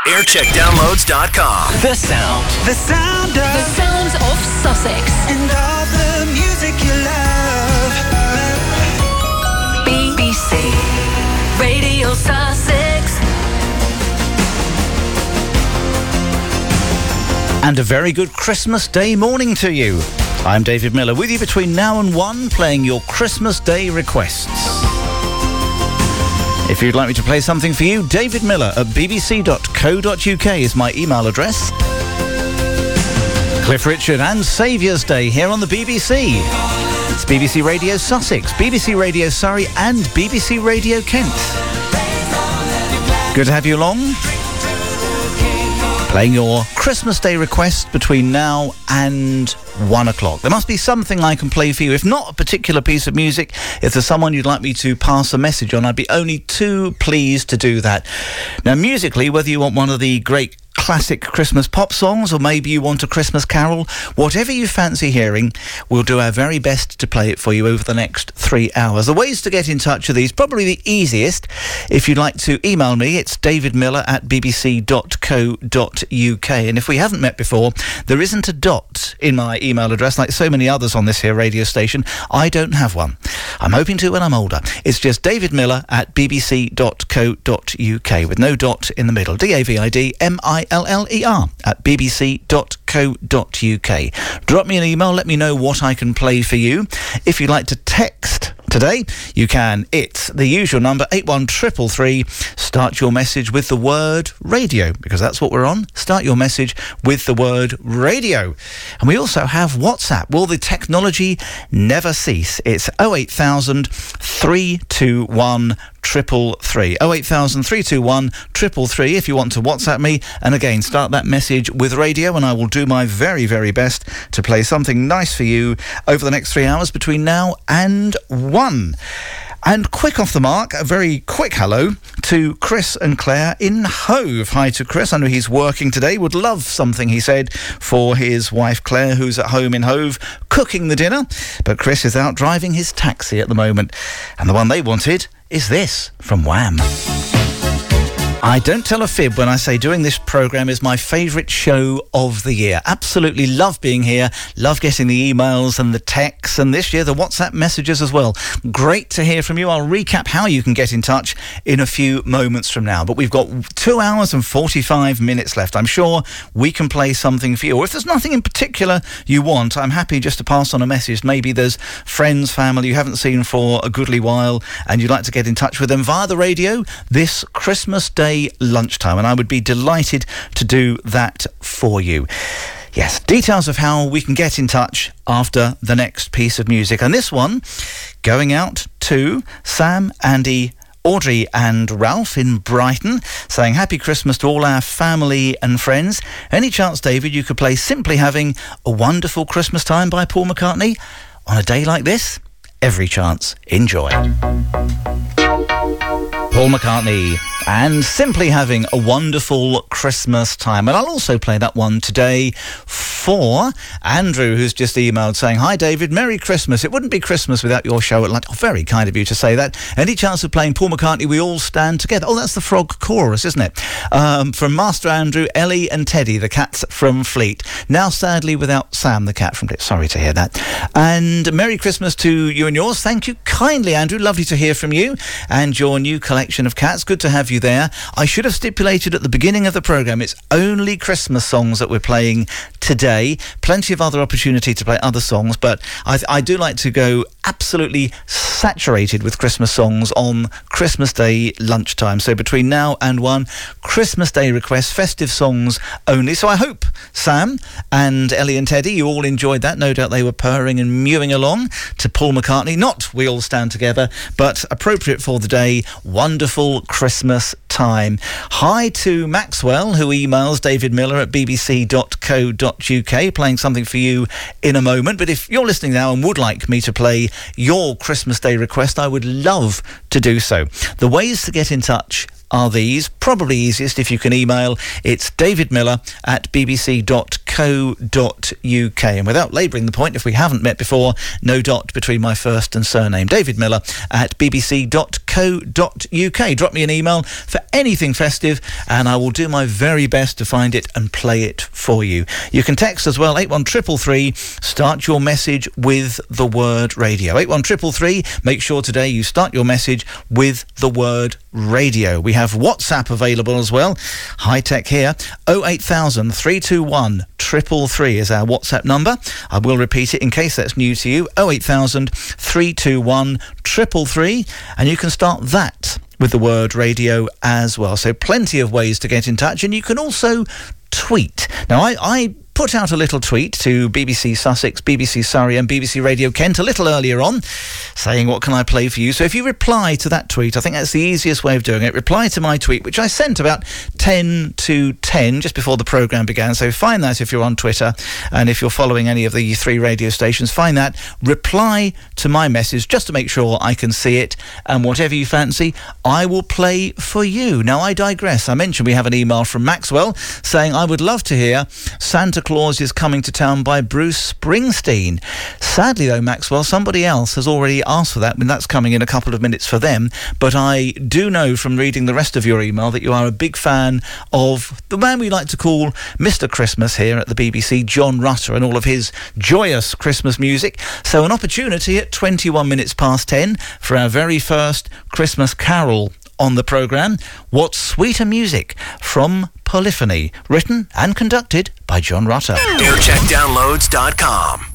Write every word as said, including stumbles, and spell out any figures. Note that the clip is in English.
aircheck downloads dot com. The sound. The sound of The sounds of Sussex. and all the music you love. B B C Radio Sussex. And a very good Christmas Day morning to you. I'm David Miller, with you between now and one, playing your Christmas Day requests. If you'd like me to play something for you, David Miller at b b c dot co dot u k is my email address. Cliff Richard and Saviour's Day here on the B B C. It's B B C Radio Sussex, B B C Radio Surrey and B B C Radio Kent. Good to have you along. Playing your Christmas Day request between now and one o'clock. There must be something I can play for you. If not a particular piece of music, if there's someone you'd like me to pass a message on, I'd be only too pleased to do that. Now, musically, whether you want one of the great classic Christmas pop songs or maybe you want a Christmas carol, whatever you fancy hearing, we'll do our very best to play it for you over the next three hours. The ways to get in touch are these. Probably the easiest, if you'd like to email me, it's davidmiller at b b c dot co dot u k. And if we haven't met before, there isn't a dot in my email address like so many others on this here radio station. I don't have one. I'm hoping to when I'm older. It's just davidmiller at b b c dot co dot u k with no dot in the middle. D A V I D M I L L E R at b b c dot co dot u k. Drop me an email, let me know what I can play for you. If you'd like to text today, you can. It's the usual number, eight one three three three. Start your message with the word radio, because that's what we're on. Start your message with the word radio. And we also have WhatsApp. Will the technology never cease? It's oh eight thousand, three two one, triple three. oh eight thousand, three two one, triple three if you want to WhatsApp me. And again, start that message with radio and I will do my very, very best to play something nice for you over the next three hours between now and one. And quick off the mark, a very quick hello to Chris and Claire in Hove. Hi to Chris. I know he's working today. Would love something, he said, for his wife Claire, who's at home in Hove, cooking the dinner. But Chris is out driving his taxi at the moment. And the one they wanted is this from Wham. I don't tell a fib when I say doing this programme is my favourite show of the year. Absolutely love being here, love getting the emails and the texts, and this year the WhatsApp messages as well. Great to hear from you. I'll recap how you can get in touch in a few moments from now. But we've got two hours and forty-five minutes left. I'm sure we can play something for you. Or if there's nothing in particular you want, I'm happy just to pass on a message. Maybe there's friends, family you haven't seen for a goodly while and you'd like to get in touch with them via the radio this Christmas Day lunchtime, and I would be delighted to do that for you. Yes, details of how we can get in touch after the next piece of music. And this one going out to Sam, Andy, Audrey and Ralph in Brighton, saying happy Christmas to all our family and friends. Any chance, David, you could play Simply Having a Wonderful Christmas Time by Paul McCartney on a day like this? Every chance. Enjoy. Paul McCartney and Simply Having a Wonderful Christmas Time. And I'll also play that one today for Andrew, who's just emailed saying, hi David, Merry Christmas. It wouldn't be Christmas without your show at lunch. Oh, very kind of you to say that. Any chance of playing Paul McCartney, We All Stand Together? Oh, that's the Frog Chorus, isn't it? Um, from Master Andrew, Ellie and Teddy, the cats from Fleet. Now sadly without Sam, the cat from Fleet. Sorry to hear that. And Merry Christmas to you and yours. Thank you kindly, Andrew. Lovely to hear from you and your new collection of cats. Good to have you there. I should have stipulated at the beginning of the programme it's only Christmas songs that we're playing today. Plenty of other opportunity to play other songs, but I, I do like to go absolutely saturated with Christmas songs on Christmas Day lunchtime. So between now and one, Christmas Day requests, festive songs only. So I hope Sam and Ellie and Teddy, you all enjoyed that. No doubt they were purring and mewing along to Paul McCartney. Not We All Stand Together, but appropriate for the day, Wonderful Christmas Time. Hi to Maxwell, who emails David Miller at b b c dot co dot u k, playing something for you in a moment. But if you're listening now and would like me to play your Christmas Day request, I would love to do so. The ways to get in touch are these. Probably easiest if you can email. It's davidmiller at b b c dot co co dot u k. And without labouring the point, if we haven't met before, no dot between my first and surname. David Miller at b b c dot co dot u k. Drop me an email for anything festive and I will do my very best to find it and play it for you. You can text as well, eight one three three three. Start your message with the word radio. eight one three three three. Make sure today you start your message with the word radio. We have WhatsApp available as well. High tech here. oh eight thousand, three two one, three three three is our WhatsApp number. I will repeat it in case that's new to you. oh eight thousand, three two one, three three three. And you can start that with the word radio as well. So plenty of ways to get in touch. And you can also tweet. Now, I... I put out a little tweet to B B C Sussex, B B C Surrey and B B C Radio Kent a little earlier on saying what can I play for you. So if you reply to that tweet, I think that's the easiest way of doing it. Reply to my tweet, which I sent about ten to ten just before the programme began. So find that if you're on Twitter and if you're following any of the three radio stations, find that. Reply to my message just to make sure I can see it, and whatever you fancy, I will play for you. Now, I digress. I mentioned we have an email from Maxwell saying, I would love to hear Santa Claus is Coming to Town by Bruce Springsteen. Sadly, though, Maxwell, somebody else has already asked for that, and that's coming in a couple of minutes for them. But I do know from reading the rest of your email that you are a big fan of the man we like to call Mister Christmas here at the B B C, John Rutter, and all of his joyous Christmas music. So an opportunity at twenty-one minutes past ten for our very first Christmas carol on the programme. What Sweeter Music from Polyphony, written and conducted by John Rutter. aircheck downloads dot com